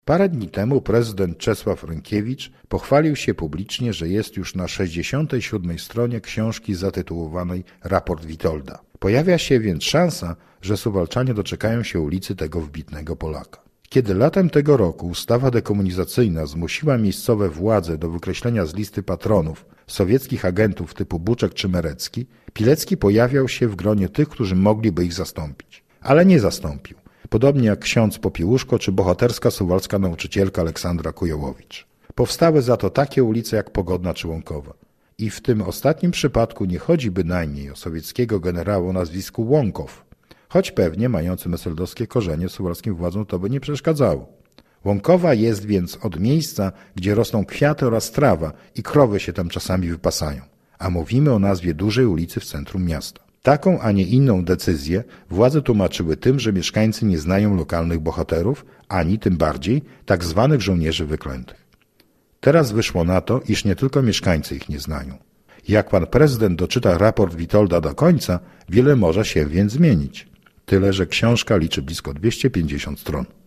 Parę dni temu prezydent Czesław Rynkiewicz pochwalił się publicznie, że jest już na 67. stronie książki zatytułowanej Raport Witolda. Pojawia się więc szansa, że Suwałczanie doczekają się ulicy tego wybitnego Polaka. Kiedy latem tego roku ustawa dekomunizacyjna zmusiła miejscowe władze do wykreślenia z listy patronów sowieckich agentów typu Buczek czy Merecki, Pilecki pojawiał się w gronie tych, którzy mogliby ich zastąpić. Ale nie zastąpił. Podobnie jak ksiądz Popiełuszko czy bohaterska suwalska nauczycielka Aleksandra Kujołowicz. Powstały za to takie ulice jak Pogodna czy Łąkowa. I w tym ostatnim przypadku nie chodzi bynajmniej o sowieckiego generała o nazwisku Łąkow, choć pewnie mający meseldowskie korzenie suwalskim władzom to by nie przeszkadzało. Łąkowa jest więc od miejsca, gdzie rosną kwiaty oraz trawa i krowy się tam czasami wypasają, a mówimy o nazwie dużej ulicy w centrum miasta. Taką, a nie inną decyzję władze tłumaczyły tym, że mieszkańcy nie znają lokalnych bohaterów, ani tym bardziej tak zwanych żołnierzy wyklętych. Teraz wyszło na to, iż nie tylko mieszkańcy ich nie znają. Jak pan prezydent doczyta raport Witolda do końca, wiele może się więc zmienić. Tyle, że książka liczy blisko 250 stron.